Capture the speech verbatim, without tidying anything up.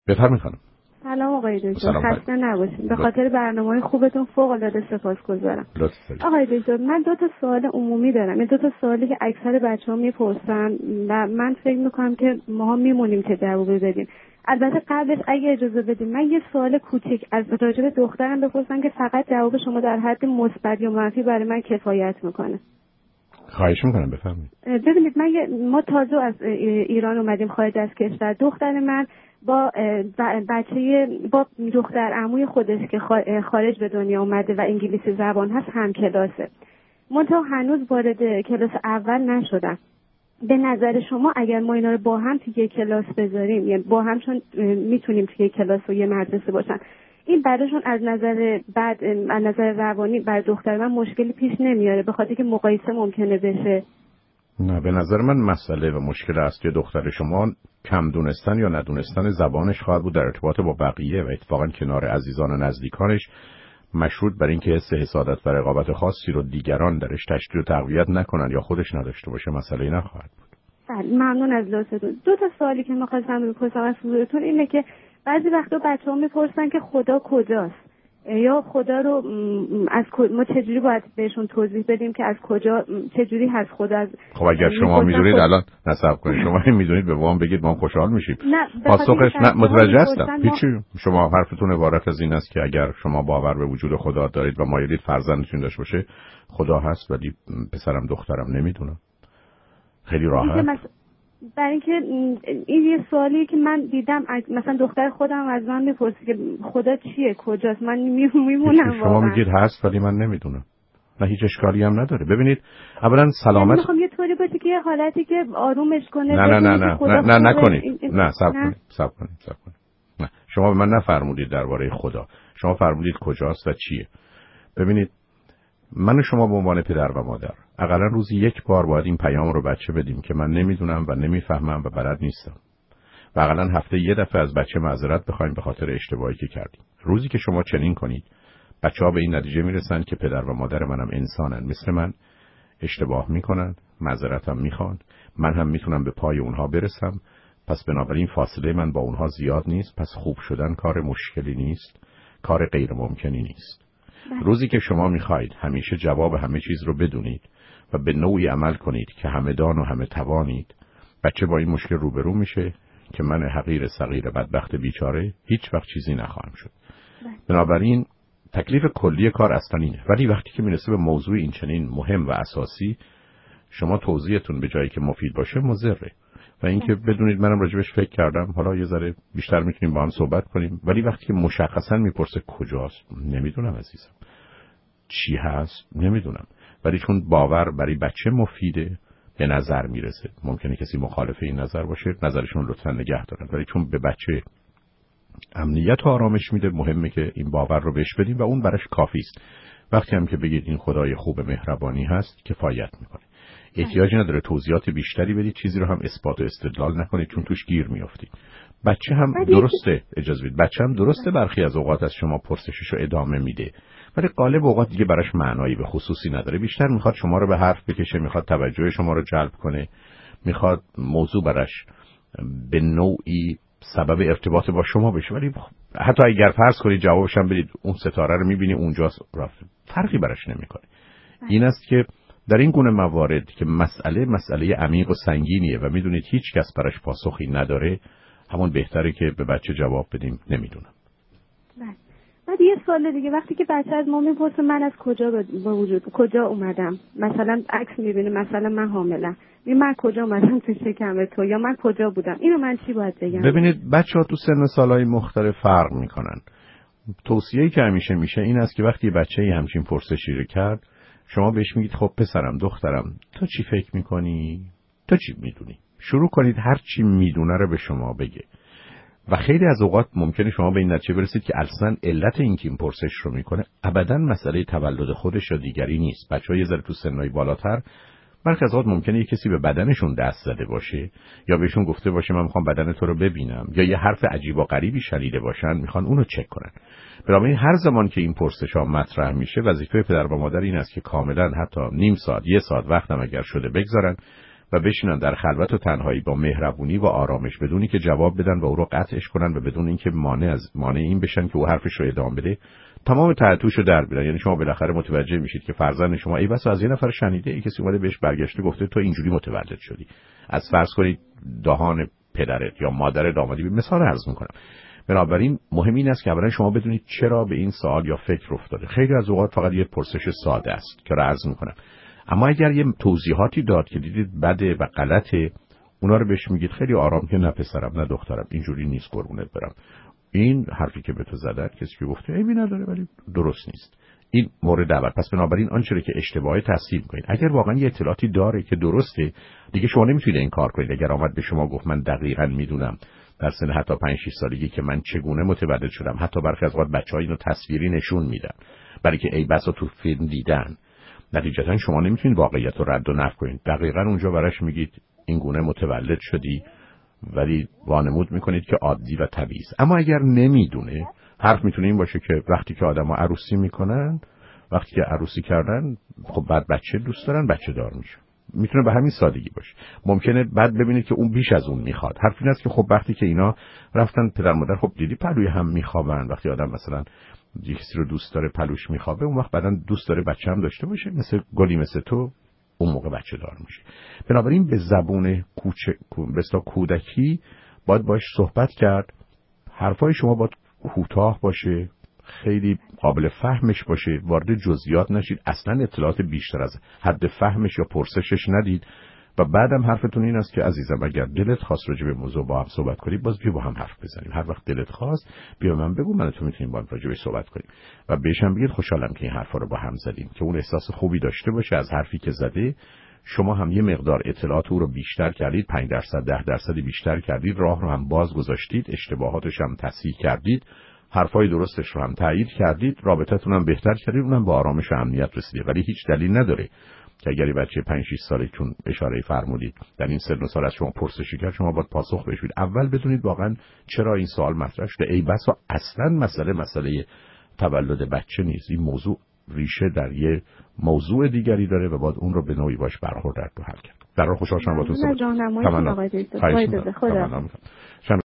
بفرمایید خانم. سلام آقای دکتر، خسته نباشید. به خاطر برنامه‌های خوبتون فوق‌العاده سپاسگزارم. آقای دکتر، من دو تا سوال عمومی دارم. این دو تا سوالی که اکثر بچه‌ها میپرسن و من فکر می‌کنم که ماها میمونیم که جواب بدیم. البته قبلش اگه اجازه بدید من یه سوال کوچیک از راجع به دخترم بپرسم که فقط جواب شما در حد مثبت یا منفی برای من کفایت میکنه. خواهش میکنم بفرمایید. ببینید من ما تازه از ایران اومدیم خارج از کشور. دختر من با بچه با دختر عموی خودش که خارج به دنیا اومده و انگلیسی زبان هست هم کلاسه. منتها هنوز وارد کلاس اول نشدن. به نظر شما اگر ما اینا رو با هم توی کلاس بذاریم، یعنی با هم چون میتونیم توی کلاس و یه مدرسه باشن، این براشون از نظر بعد از نظر روانی بر دختر من مشکلی پیش نمیاره به خاطر که مقایسه ممکنه بشه؟ نه، به نظر من مسئله و مشکل اصلی دختر شما کم دونستن یا ندونستن زبانش خواهد بود در ارتباط با بقیه و اتفاقا کنار عزیزان و نزدیکانش، مشروط بر اینکه حس حسادت و رقابت خاصی رو دیگران درش تشدید و تقویت نکنن یا خودش نداشته باشه مسئله نخواهد بود. بله، ممنون از لطفتون. دو تا سوالی که می‌خواستم بپرسم از حضورتون اینه که بعضی وقتا بچه‌ها میپرسن که خدا کجاست یا خدا رو از ما چجوری باید بهشون توضیح بدیم که از کجا چجوری هست خدا. از خب اگر شما میدونید خود... الان نصب کنید شما میدونید به ما بگید ما خوشحال میشیم. پاسخش نه، متوجه هستم. هیچی ما... شما حرفتون عبارت از این است که اگر شما باور به وجود خدا دارید و مایلید فرزندتون داشته باشه خدا هست، ولی پسرم دخترم نمیدونم. خیلی راحت. برای اینکه این یه سوالی که من دیدم مثلا دختر خودم از من میپرسه که خدا چیه کجاست، من میمونم شما واقعا. میگید هست ولی من نمیدونم. نه هیچ اشکالی هم نداره. ببینید اولا سلامت میخوام یه طوری باشه که یه حالتی که آرومش کنه. نه نه نه نه نه نه نکنید. نه صبر کنید صبر کنید صبر کنید. نه شما به من نفرمودید درباره خدا، شما فرمودید کجاست و چیه. ببینید من و شما به عنوان پدر و مادر اقلا روزی یک بار باید این پیام رو بچه بدیم که من نمیدونم و نمیفهمم و بلد نیستم و اقلا هفته یه دفعه از بچه معذرت بخوایم به خاطر اشتباهی که کردیم. روزی که شما چنین کنید بچه ها به این نتیجه میرسن که پدر و مادر منم انسانن مثل من، اشتباه میکنن، معذرتم میخوان، من هم میتونم به پای اونها برسم، پس بنابراین فاصله من با اونها زیاد نیست، پس خوب شدن کار مشکلی نیست، کار غیر ممکنی نیست. روزی که شما میخواید همیشه جواب همه چیز رو بدونید و به نوعی عمل کنید که همه دان و همه توانید، بچه با این مشکل روبرو میشه که من حقیر صغیر بدبخت بیچاره هیچ وقت چیزی نخواهم شد. بنابراین تکلیف کلی کار اصلا اینه، ولی وقتی که میرسه به موضوع این چنین مهم و اساسی شما توضیحتون به جایی که مفید باشه مضره و اینکه بدونید منم راجبش فکر کردم، حالا یه ذره بیشتر میتونیم با هم صحبت کنیم، ولی وقتی که مشخصا میپرسه کجاست نمیدونم عزیزم، چی هست نمیدونم، ولی چون باور برای بچه مفیده به نظر میرسه، ممکنه کسی مخالف این نظر باشه، نظرشون لطفا نگه دارن، ولی چون به بچه امنیت و آرامش میده مهمه که این باور رو بهش بدیم و اون براش کافی است. وقتی هم که بگید این خدای خوب مهربانی هست کفایت میکنه، احتیاجی نداره توضیحات بیشتری بدید، چیزی رو هم اثبات و استدلال نکنید چون توش گیر میافتید. بچه هم درسته، اجازه بدید، بچه هم درسته برخی از اوقات از شما پرسشش رو ادامه میده، ولی غالب اوقات دیگه براش معنایی به خصوصی نداره، بیشتر میخواد شما رو به حرف بکشه، میخواد توجه شما رو جلب کنه، میخواد موضوع براش به نوعی سبب ارتباط با شما بشه، ولی حتی اگر فرض کنید جوابش هم بدید اون ستاره رو میبینی اونجاست، فرقی براش نمیکنه. این است که در این گونه موارد که مسئله مسئله عمیق و سنگینیه و میدونید هیچ کس براش پاسخی نداره، همون بهتره که به بچه جواب بدیم نمیدونم. بله. بعد یه سوال دیگه، وقتی که بچه از ما میپرسه من از کجا با وجود کجا اومدم، مثلا عکس میبینه مثلا من حاملم، من کجا اومدم تو شکم تو یا من کجا بودم، اینو من چی باید بگم؟ ببینید بچه‌ها تو سن و سالهای مختلف فرق میکنن. توصیه‌ای که همیشه میشه این است که وقتی بچه‌ای همچین پرسشی رو کرد شما بهش میگید خب پسرم دخترم تو چی فکر میکنی؟ تو چی میدونی؟ شروع کنید هر چی میدونه رو به شما بگه و خیلی از اوقات ممکنه شما به این نتیجه برسید که اصلا علت این که این پرسش رو میکنه ابداً مسئله تولد خودش یا دیگری نیست. بچه‌ها یه ذره تو سن‌های بالاتر برخی از اوقات ممکنه یه کسی به بدنشون دست زده باشه یا بهشون گفته باشه من میخوام بدن تو رو ببینم، یا یه حرف عجیب و غریبی شنیده باشن میخوان اونو چک کنن. بنابراین هر زمان که این پرسش ها مطرح میشه وظیفه پدر و مادر این است که کاملا حتی نیم ساعت یه ساعت وقتم اگر شده بگذارن و بشینن در خلوت و تنهایی با مهربونی و آرامش بدونی که جواب بدن و او رو قطعش کنن و بدون اینکه مانع از مانع این بشن که او حرفش رو ادامه بده، تمام تعطوش رو در بیارن. یعنی شما بالاخره متوجه میشید که فرزند شما ای بس از یه نفر شنیده، ای کسی اومده بهش برگشته گفته تو اینجوری متولد شدی. از فرض کنید دهان پدرت یا مادر دامادی، به مثال عرض میکنم. بنابراین مهم این است که اولا شما بدونید چرا به این سوال یا فکر افتاده. خیلی از اوقات فقط یه پرسش ساده است که عرض میکنم، اما اگر یه توضیحاتی داد که دیدید بده و غلطه، اونا رو بهش میگید خیلی آرام که نه پسرم نه دخترم اینجوری نیست قربونت برم، این حرفی که به تو زدن کسی که گفته عیبی نداره ولی درست نیست، این مورد اول. پس بنابراین آنچه که اشتباهی تصحیح کنید. اگر واقعا یه اطلاعاتی داره که درسته، دیگه شما نمیتونید این کار کنید. اگر آمد به شما گفت من دقیقاً میدونم در سن حتی پنج شش سالگی که من چگونه متولد شدم، حتی برخی از اوقات بچه‌ها اینو تصویری نشون میدن برای که ای بسا تو فیلم دیدن، نتیجتا شما نمیتونید واقعیت رو رد و نفی کنید. دقیقاً اونجا براش میگید این گونه متولد شدی، ولی وانمود میکنید که عادی و طبیعی است. اما اگر نمیدونه، حرف میتونه این باشه که وقتی که آدم‌ها عروسی میکنن، وقتی که عروسی کردن، خب بعد بچه دوست دارن، بچه دار میشه. میتونه به همین سادگی باشه. ممکنه بعد ببینید که اون بیش از اون میخواد. حرف این است که خب وقتی که اینا رفتن پدر مادر، خب دیدی پلوی هم میخوابن، وقتی آدم مثلا یه کسی رو دوست داره پلوش میخوابه، اون وقت بعداً دوست داره بچه هم داشته باشه، مثل گلی مثل تو اون موقع بچه دار میشه. بنابراین به زبون کوچک بستا کودکی باید باش صحبت کرد. حرفای شما باید کوتاه باشه، خیلی قابل فهمش باشه، وارد جزئیات نشید، اصلا اطلاعات بیشتر از حد فهمش یا پرسشش ندید. و بعدم حرفتون این است که عزیزم اگر دلت خواست راجع به موضوع با هم صحبت کنی، باز بیا با هم حرف بزنیم. هر وقت دلت خواست بیا من بگو، من تو میتونیم با هم راجع به صحبت کنیم. و بهشم بگید خوشحالم که این حرفا رو با هم زدیم، که اون احساس خوبی داشته باشه از حرفی که زده. شما هم یه مقدار اطلاعات او رو بیشتر کردید، پنج درصد ده درصد بیشتر کردید، راه رو هم باز گذاشتید، اشتباهاتش هم تصحیح کردید، حرفای درستش رو هم تایید کردید، رابطتون هم بهتر کردید، اونم با آرامش و امنیت رسیدید. ولی هیچ دلیل نداره که اگر یه بچه پنج شش ساله چون اشاره فرمودید در این سن و سال از شما پرسشی کرد، شما باید پاسخ بهش بدید. اول بدونید واقعا چرا این سوال مطرح شده. ای بسا اصلا مسئله مسئله تولد بچه نیست، این موضوع ریشه در یه موضوع دیگری داره و باید اون رو به نوعی باش برخورد و حل کرد. در واقع خوشحال شدم باهاتون صحبت کردم.